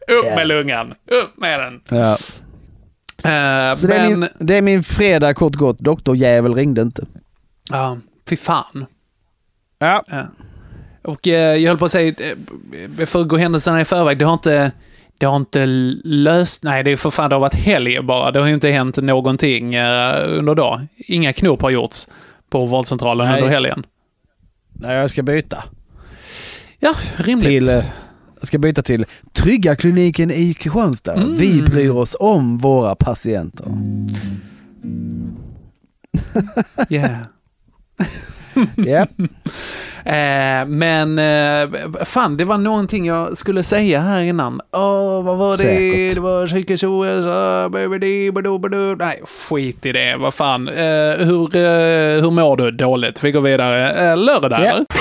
med lungan. Upp med den. Ja. Uh, Så men... det, är min, det är min fredag kort gott. Doktorjävel ringde inte. Ja, fy fan. Ja. Uh. Och uh, jag höll på att säga, uh, för att gå händelserna i förväg, det har inte... Det har inte löst... Nej, det är för fan, det har varit helg bara. Det har ju inte hänt någonting uh, under dag. Inga knop har gjorts på vårdcentralen Nej. under helgen. Nej, jag ska byta. Ja, rimligt. Till, uh, jag ska byta till Trygga kliniken i Kristianstad. Mm. Vi bryr oss om våra patienter. Yeah. Yeah. Eh, men eh, fan, det var någonting jag skulle säga här innan. Åh, vad var det? Säkert. Det var psykisk O S. Nej, skit i det. Vad fan. Eh, hur, eh, hur mår du? Dåligt. Vi går vidare. Eh, lördag, Ja. eller?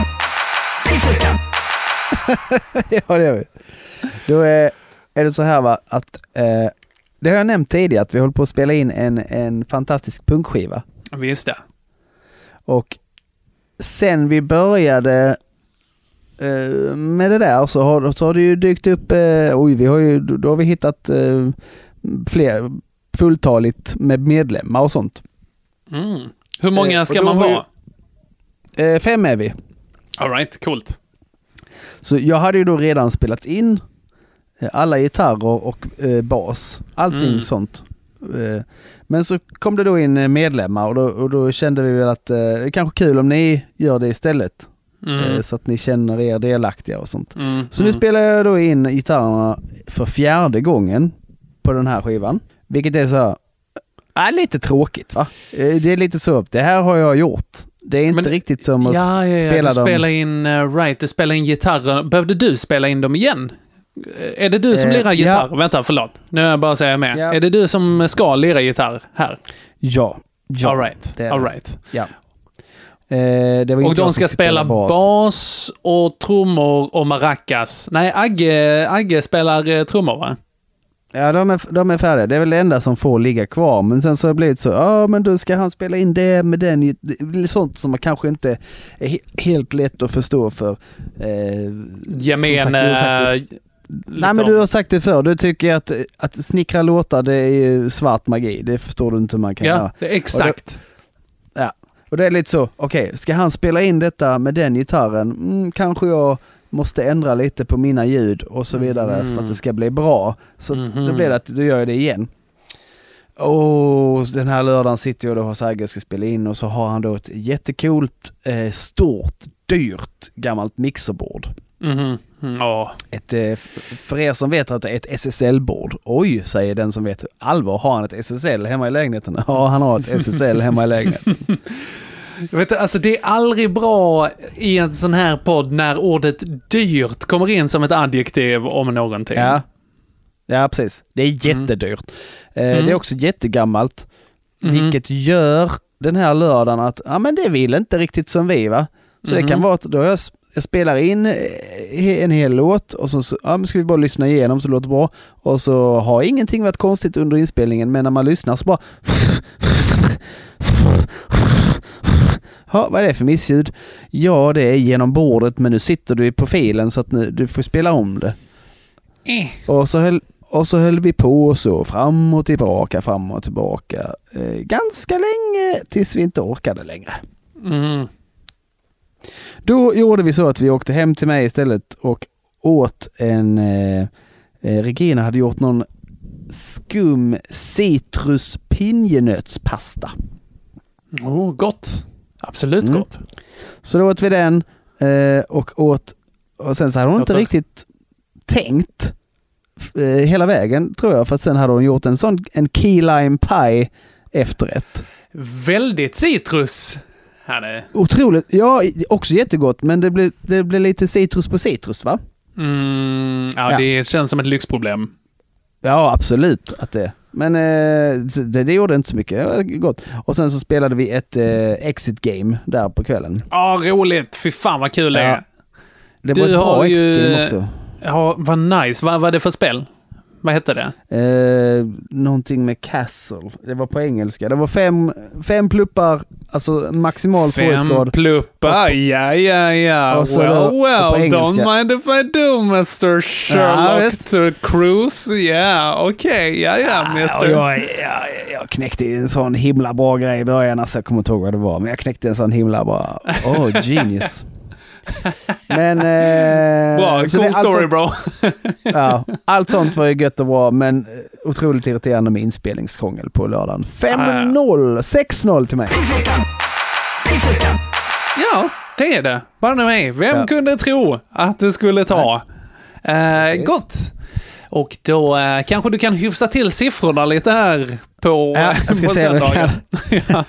Ja, det gör vi. Då är, är det så här, va, att eh, det har jag nämnt tidigare, att vi håller på att spela in en, en fantastisk punkskiva. Visst det. Och sen vi började eh, med det där så har, så har det ju dykt upp, eh, oj, vi har ju, då har vi hittat eh, fler fulltaligt med medlemmar och sånt. Mm. Hur många ska eh, man vara? Eh, fem är vi. All right, coolt. Så jag hade ju då redan spelat in eh, alla gitarrer och eh, bas. Allting Mm. sånt. Eh, men så kom det då in eh, medlemmar och då, och då kände vi väl att eh, det är kanske kul om ni gör det istället. Mm. Eh, så att ni känner er delaktiga och sånt. Mm. Så nu mm. spelar jag då in gitarrerna för fjärde gången på den här skivan. Vilket är så här, äh, lite tråkigt, va? Eh, det är lite så, det här har jag gjort. Det är inte Men- riktigt som att Ja, ja, ja. spela Du dem. spelar in, uh, right, du spelar in gitarrer. Behövde du spela in dem igen? Eh, Är det du som Eh, lirar gitarr? ja. Vänta, förlåt. Nu är jag bara säga med. Ja. Är det du som ska lira gitarr här? Ja. ja All right. det är All det. right. Ja. Eh, det var Och inte de jag ska som spela bas. bas och trummor och maracas. Nej, Agge, Agge spelar eh, trummor, va? Ja, de är, de är färdiga. Det är väl det enda som får ligga kvar. Men sen så har det blivit så, ja men då ska han spela in det med den. Det blir sånt som man kanske inte är he- helt lätt att förstå för eh, Gemene... sagt, Nej, men du har sagt det förr. Du tycker att, att snickra låtar, det är ju svart magi. Det förstår du inte hur man kan Ja, göra. det är exakt. Och det, ja, och det är lite så, okej, okay, ska han spela in detta med den gitarren? Mm, kanske jag måste ändra lite på mina ljud och så vidare Mm. för att det ska bli bra. Så att Mhm. då blir det att du gör det igen. Och den här lördagen sitter jag då hos Agge och ska spela in och så har han då ett jättekult, eh, stort, dyrt, gammalt mixerbord. Mhm. Mm, ja. Ett, eh, för er som vet att det är ett S S L-bord. Oj, säger den som vet. Allvar, har han ett S S L hemma i lägenheten? Ja, han har ett S S L hemma i lägenheten. Jag vet, alltså det är aldrig bra i en sån här podd när ordet dyrt kommer in som ett adjektiv om någonting. Ja, ja precis. Det är jättedyrt. Mm. Eh, Mm. Det är också jättegammalt. Mhm. Vilket gör den här lördagen att ja, men det vill inte riktigt som vi, va? Så Mhm. det kan vara att då jag, jag spelar in eh, en hel låt och så, så ja, men ska vi bara lyssna igenom så det låter bra. Och så har ingenting varit konstigt under inspelningen, men när man lyssnar så bara ja, vad är det för missljud? Ja, det är genom bordet, men nu sitter du i profilen så att nu, du får spela om det. Eh. Och så höll, och så höll vi på så fram och tillbaka, fram och tillbaka. Eh, ganska länge tills vi inte orkade längre. Mm. Då gjorde vi så att vi åkte hem till mig istället och åt en... Eh, eh, Regina hade gjort någon skum citrus pinjenötspasta. Oh, gott. Absolut Mm. gott. Så då åt vi den eh, och åt... Och sen så hade hon inte Låter- riktigt tänkt eh, hela vägen, tror jag. För att sen hade hon gjort en sån en key lime pie efterrätt. Väldigt citrus. Här är. Otroligt. Ja, också jättegott, men det blir, det blir lite citrus på citrus, va? Mm, ja, Ja. det känns som ett lyxproblem. Ja, absolut att det. Men eh, det, det gjorde inte så mycket. Det var gott. Och sen så spelade vi ett eh, exit game där på kvällen. Ja, roligt. Fy fan vad kul det Ja. är. Det Du var ett har bra ju- exit game också. Ja, vad nice. Vad var det för spel? Vad hette det? Eh, någonting med Castle. Det var på engelska. Det var fem, fem pluppar, alltså maximal svårighetsgrad. Fem pluppar, ja, ja, ja. Och så well, då- well, och på engelska. don't mind if I do, mister Sherlock Ja, to Cruise. Ja, yeah, okej, okay. ja, ja, mister Ja, jag, jag, jag knäckte en sån himla bra grej i början, alltså jag kommer inte ihåg vad det var, men jag knäckte en sån himla bra, oh genius. Men eh, bra, cool det, story allt, bro. Ja, allt sånt var ju gött och bra, men otroligt irriterande med inspelningskrångel på lördagen. fem noll, sex noll till mig. Ja, det är det. Bara nu är. Vem ja. kunde tro att du skulle ta? Eh, gott. Och då eh, kanske du kan hyfsa till siffrorna lite här på, ja, jag ska på se söndagen. Ja.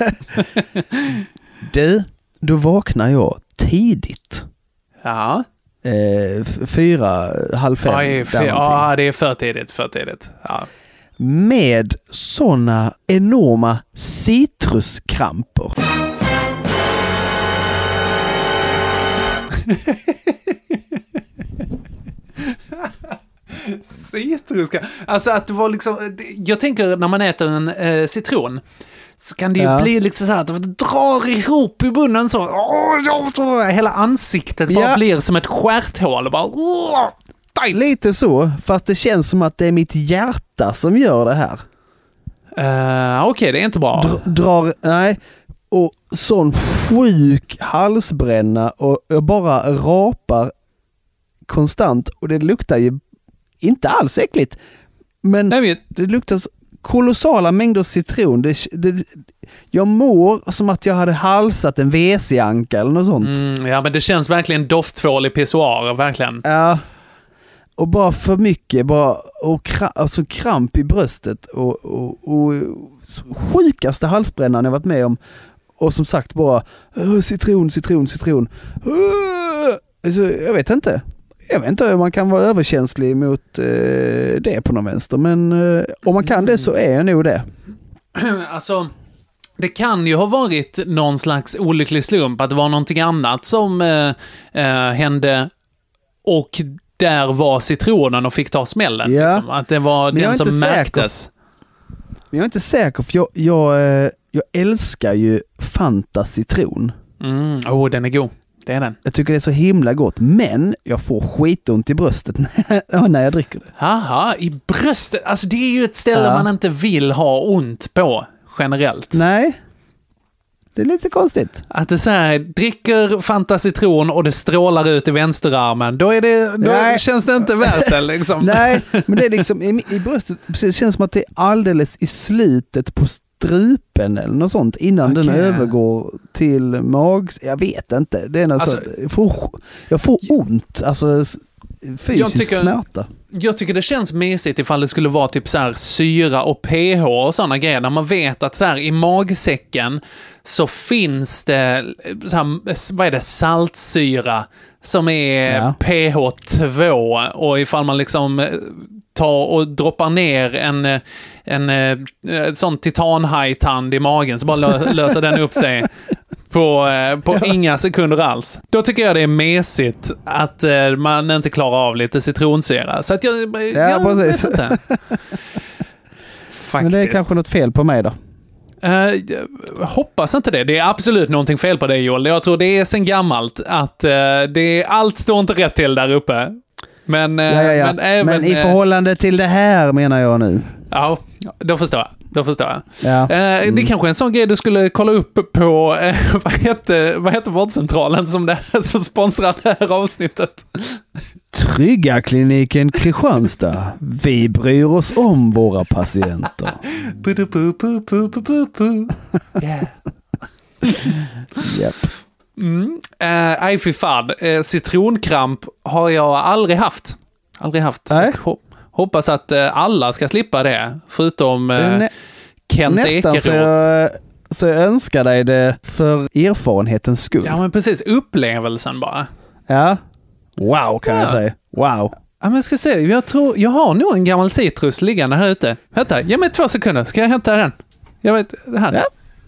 Du, då vaknar jag tidigt. Ja. Eh, fyra, halv fem. Oj, för, ja, det är för tidigt, för tidigt. Ja. Med såna enorma citruskramper. Citruska. Alltså att det var liksom, jag tänker när man äter en eh, citron så kan det ju ja. bli liksom så här att det drar ihop i munnen så. Åh, hela ansiktet bara ja. blir som ett stjärthål och bara åh, lite så, fast det känns som att det är mitt hjärta som gör det här. Uh, Okej, okay, det är inte bra. Dr- drar, nej. Och sån sjuk halsbränna och jag bara rapar konstant och det luktar ju inte alls äckligt. Men nej, men... det luktar kolossala mängder citron. Det, det, jag mår som att jag hade halsat en W C-anka eller något sånt. Mm, ja, men det känns verkligen dofttvål i pissoar, verkligen. Ja. Och bara för mycket, bara och kra- alltså kramp i bröstet och, och, och sjukaste halsbrännan jag varit med om. Och som sagt bara citron, citron, citron. Alltså, jag vet inte. Jag vet inte om man kan vara överkänslig mot eh, det på någon vänster, men eh, om man kan det så är jag nog det. Alltså, det kan ju ha varit någon slags olycklig slump att det var någonting annat som eh, eh, hände och där var citronen och fick ta smällen. Ja. Liksom. Att det var men den som märktes. Men jag är inte säker, för jag, jag, jag älskar ju Fanta citron. Mm, oh, den är god. Det är den. Jag tycker det är så himla gott, men jag får skitont i bröstet när jag dricker det. Haha, i bröstet. Alltså det är ju ett ställe ja. man inte vill ha ont på generellt. Nej. Det är lite konstigt. Att det så här, dricker Fanta citron och det strålar ut i vänsterarmen, då, är det, då känns det inte värt det liksom. Nej, men det är liksom i, i bröstet, det känns som att det är alldeles i slutet på strupen eller något sånt innan okay. den övergår till mag. Jag vet inte. Det är något alltså, så, jag, får, jag får ont, alltså fysisk jag tycker, smärta. Jag tycker det känns mesigt ifall det skulle vara typ så här syra och pH och sådana grejer, när man vet att så här i magsäcken så finns det så här, vad är det, saltsyra som är ja. P H två, och ifall man liksom tar och droppar ner en, en, en sån titanhajtand i magen så bara lö, löser den upp sig på, på ja. inga sekunder alls. Då tycker jag det är mesigt att man inte klarar av lite citronsyra. Så att jag, ja, jag precis. vet inte. Men det är kanske något fel på mig då. Uh, hoppas inte det. Det är absolut någonting fel på dig, Joel. Jag tror det är sen gammalt att uh, det, allt står inte rätt till där uppe. Men, uh, ja, ja, ja. men, även, men i förhållande till det här menar jag nu. Ja, då förstår jag. Då förstår jag. Ja. Uh, mm. Det är kanske en sån grej du skulle kolla upp på uh, vad heter, vad heter vårdcentralen som, det, som sponsrar det här avsnittet? Trygga kliniken Kristianstad. Vi bryr oss om våra patienter. Pu pu pu pu pu pu pu. Yeah. Yep. Mm. Nej, uh, fy fan. Uh, citronkramp har jag aldrig haft. Aldrig haft. Hop- hoppas att uh, alla ska slippa det. Förutom uh, Nä- Kent Ekeroth. Så jag, så jag önskar dig det för erfarenhetens skull. Ja, men precis. Upplevelsen bara. Ja. Wow, kan ja. jag säga. Wow. Ja, men ska se. Jag tror, jag har nog en gammal citrus liggande här ute. Vänta, ge mig två sekunder. Ska jag hämta den? Jag vet, det här. Ja.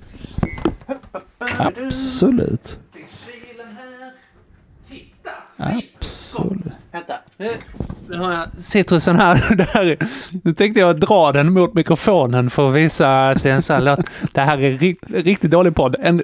Absolut. Absolut. Vänta. Nu har jag citrusen här. Där. Nu tänkte jag dra den mot mikrofonen för att visa att det är en sån här låt. Det här är rikt, riktigt dålig podd. En...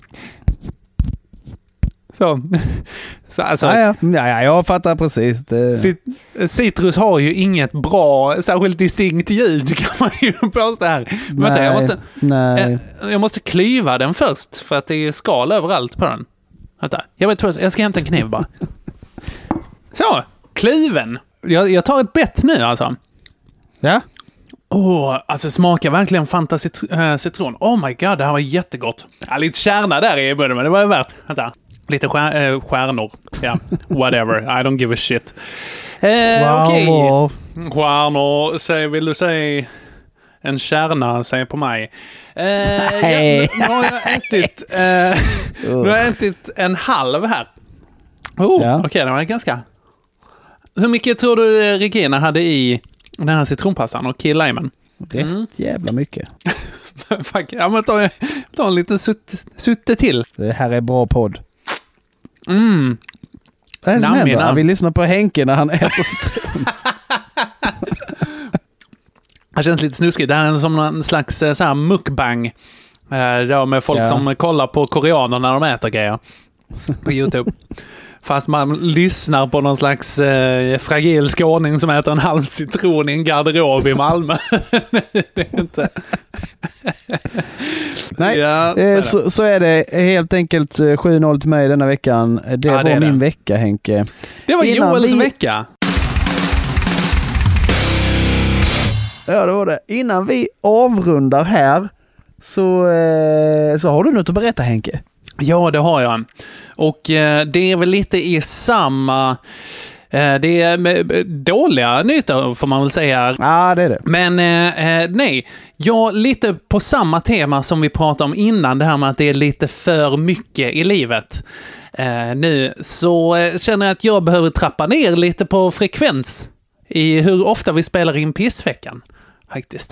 Så. Så alltså, ja, ja. Ja, jag fattar precis. Det... Citrus har ju inget bra, särskilt distinkt ljud kan man ju påstå här. Nej, Vänta, jag måste, nej. Jag, jag måste klyva den först för att det är skal överallt på den. Vänta, jag, vet, jag ska hämta en kniv bara. Så, klyven. Jag, jag tar ett bett nu alltså. Ja. Åh, oh, alltså smakar verkligen Fanta citron. Oh my god, det här var jättegott. Ja, lite kärna där i munnen, men det var ju värt. Vänta. Lite stjär, äh, stjärnor. Ja, yeah. Whatever. I don't give a shit. Eh, wow. Okej. Okay. Stjärnor, säg, vill du säga en kärna, säg på mig. Eh, ja, nu har jag ätit, eh, nu har jag ätit en halv här. Oh, ja. Okej, okay, det var ganska... Hur mycket tror du Regina hade i den här citronpastan och key limen? Rätt mm. jävla mycket. Fuck, ja, men ta, ta en liten sutt, sutte till. Det här är bra podd. Mm. Det är som händer. Han vill lyssna på Henke när han äter citron. Det känns lite snuskigt. Det här är som en slags så här mukbang. Då med folk ja. som kollar på koreaner när de äter grejer. På YouTube. Fast man lyssnar på någon slags eh, fragil skåning som äter en halv citron i en garderob i Malmö. Det är inte... Nej, ja, så, är så, så är det helt enkelt sju noll till mig denna veckan. Det ja, var det min det. vecka, Henke. Det var Innan Joels vi... vecka. Ja, det var det. Innan vi avrundar här så, eh, så har du något att berätta, Henke. Ja, det har jag. Och eh, det är väl lite i samma... Eh, det är med, dåliga nyheter får man väl säga. Ja, det är det. Men eh, nej, jag lite på samma tema som vi pratade om innan. Det här med att det är lite för mycket i livet. Eh, nu så eh, känner jag att jag behöver trappa ner lite på frekvens i hur ofta vi spelar in pissveckan. Faktiskt.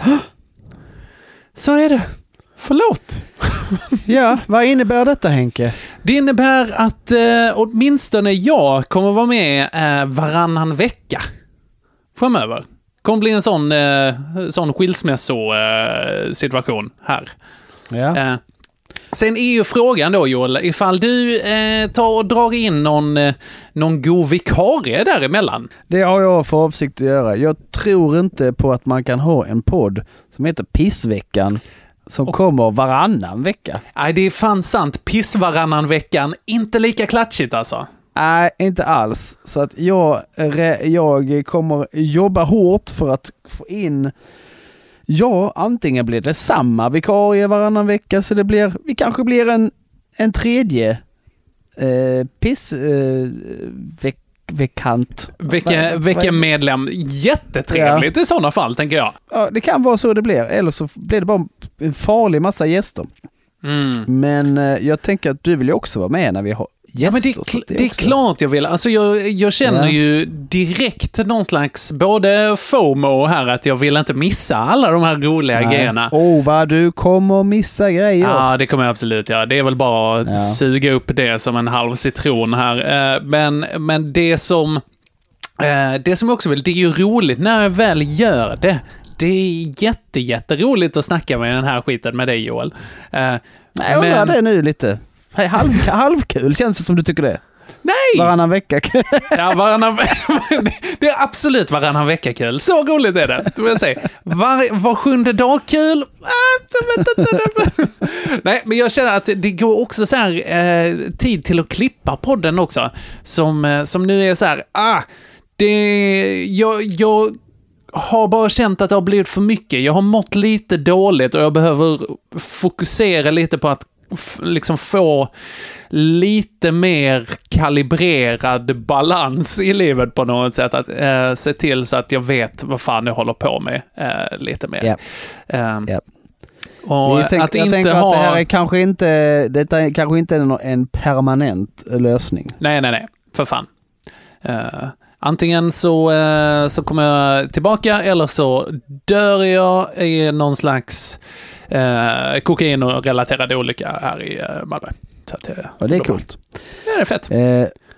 Så är det. Förlåt. Ja, vad innebär detta, Henke? Det innebär att eh, åtminstone jag kommer vara med eh, varannan vecka framöver. Kommer bli en sån, eh, sån skilsmässo-situation eh, här. Ja. Eh, sen är ju frågan då, Joel, ifall du eh, tar och drar in någon, eh, någon god vikarie däremellan. Det har jag för avsikt att göra. Jag tror inte på att man kan ha en podd som heter Pissveckan som och, kommer varannan vecka. Nej, det är fan sant. Piss varannan veckan. Inte lika klatschigt alltså. Nej, inte alls. Så att jag, jag kommer jobba hårt för att få in... Ja, antingen blir det samma vikarie varannan vecka så det blir... Vi kanske blir en, en tredje eh, piss eh, veck, veckant. Vilken vecka medlem. Jättetrevligt ja. I sådana fall, tänker jag. Ja, det kan vara så det blir. Eller så blir det bara en farlig massa gäster. Mm. Men eh, jag tänker att du vill ju också vara med när vi har gäster. Ja, men det, är, kl- det är, det är klart jag vill. Alltså jag, jag känner ja. ju direkt någon slags både FOMO här att jag vill inte missa alla de här roliga Nej. grejerna. Åh, oh, vad du kommer missa grejer. Ja, det kommer jag absolut göra. Ja. Det är väl bara att ja. suga upp det som en halv citron här. Men, men det som det som jag också vill, det är ju roligt när jag väl gör det. Det är jätte, jätteroligt att snacka med den här skiten med dig, Joel. Nej, jag undrar det nu lite. Hey, halv, halvkul, känns det som du tycker det? Nej! Varannan vecka. Ja, varannan det är absolut varannan vecka kul. Så roligt är det. Du vill säga. Var, var sjunde dag kul. Nej, men jag känner att det går också så här eh, tid till att klippa podden också. Som, eh, som nu är så här, ah, det, jag, jag har bara känt att det har blivit för mycket. Jag har mått lite dåligt och jag behöver fokusera lite på att liksom få lite mer kalibrerad balans i livet på något sätt, att eh, se till så att jag vet vad fan jag håller på med eh, lite mer. Yep. Um, yep. Och tänk, att jag inte tänker ha... att det här är kanske inte detta är kanske inte en, en permanent lösning. Nej, nej, nej. För fan. Uh, antingen så, uh, så kommer jag tillbaka eller så dör jag i någon slags uh, kokain och relaterade olycka här i uh, Malmö. Så att, uh, ja, det är coolt. Ja, det är fett. Eh,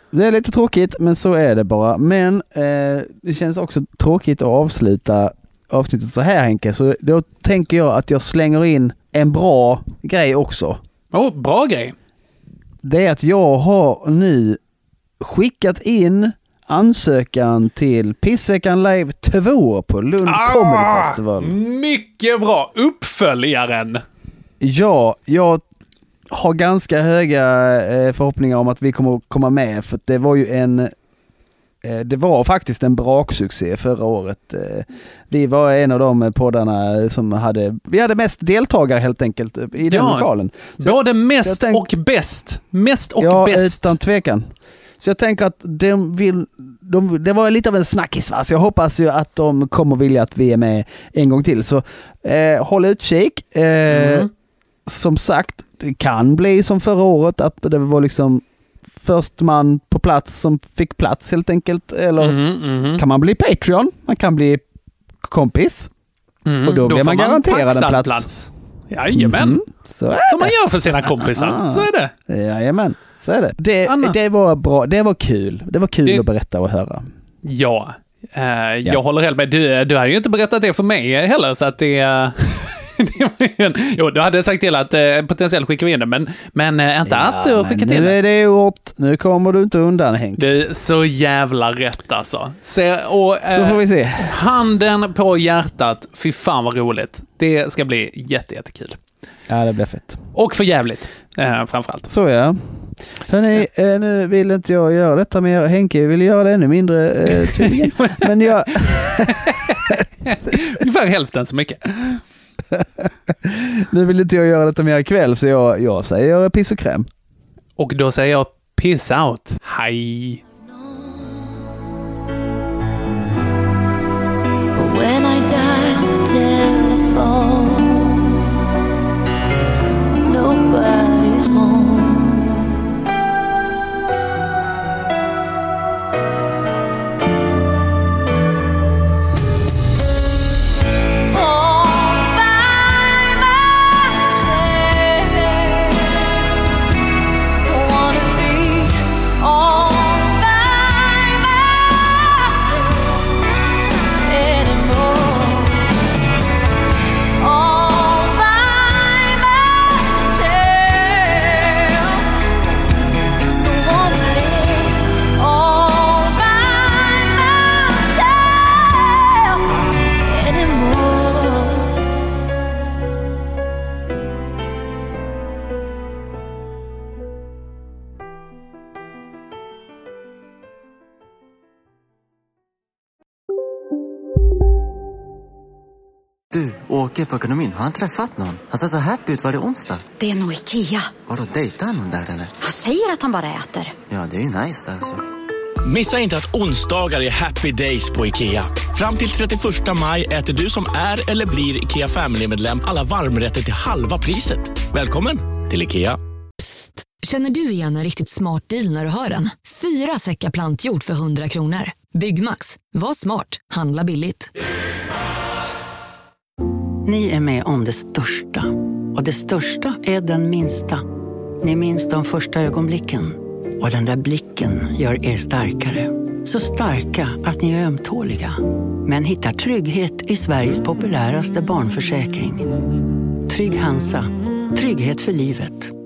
Det är lite tråkigt, men så är det bara. Men eh, det känns också tråkigt att avsluta avsnittet så här, Henke. Så då tänker jag att jag slänger in en bra grej också. Oh, bra grej. Det är att jag har nu skickat in ansökan till Pissveckan Live två på Lund ah, Comedy Festival. Mycket bra. Uppföljaren. Ja, jag har ganska höga eh, förhoppningar om att vi kommer att komma med, för det var ju en eh, det var faktiskt en braksuccé förra året. Eh, vi var en av de poddarna som hade vi hade mest deltagare helt enkelt i den ja, lokalen. Så både mest tänk, och bäst. Mest och ja, bäst. Utan tvekan. Så jag tänker att de vill, de, det var lite av en snackis, va? Så jag hoppas ju att de kommer vilja att vi är med en gång till. Så eh, håll utkik. Eh, mm. Som sagt, det kan bli som förra året att det var liksom först man på plats som fick plats helt enkelt. Eller mm, mm. kan man bli Patreon, man kan bli kompis. Mm, och då, då blir man garanterad en plats. plats. Jajamän. Mm, så är som det. Man gör för sina kompisar. Ah, så är det. Jajamän. Så är det. Det, det var bra. Det var kul. Det var kul det... att berätta och höra. Ja. Uh, ja. Jag håller helt med. Du, du har ju inte berättat det för mig heller, så att det... det jo, du hade sagt till att uh, potentiellt skicka in det, men, men uh, inte ja, att du skicka till det. Nu är det gjort. Nu kommer du inte undan, Henk. Du, så jävla rätt alltså. Så, och, uh, så får vi se. Handen på hjärtat. Fy fan vad roligt. Det ska bli jätte, jättekul. Ja, det blir fett. Och för jävligt, uh, framförallt. Så ja. Hörrni, eh, nu vill inte jag göra detta mer. Henke vill göra det ännu mindre eh, tydligen. Men jag... Ungefär hälften så mycket. Nu vill inte jag göra detta mer ikväll, så jag, jag säger piss och kräm. Och då säger jag piss out. Hej! When I dial the telephone, nobody's home. Du, Åke på ekonomin, har han träffat någon? Han ser så happy ut, var det onsdag? Det är nog Ikea. Har du dejtat någon där eller? Han säger att han bara äter. Ja, det är ju nice där alltså. Missa inte att onsdagar är happy days på Ikea. Fram till trettioförsta maj äter du som är eller blir Ikea Family-medlem alla varmrätter till halva priset. Välkommen till Ikea. Psst, känner du igen en riktigt smart deal när du hör den? Fyra säckar plantjord för hundra kronor. Byggmax, var smart, handla billigt. Ni är med om det största. Och det största är den minsta. Ni minns de första ögonblicken. Och den där blicken gör er starkare. Så starka att ni är ömtåliga. Men hittar trygghet i Sveriges populäraste barnförsäkring. Trygg Hansa. Trygghet för livet.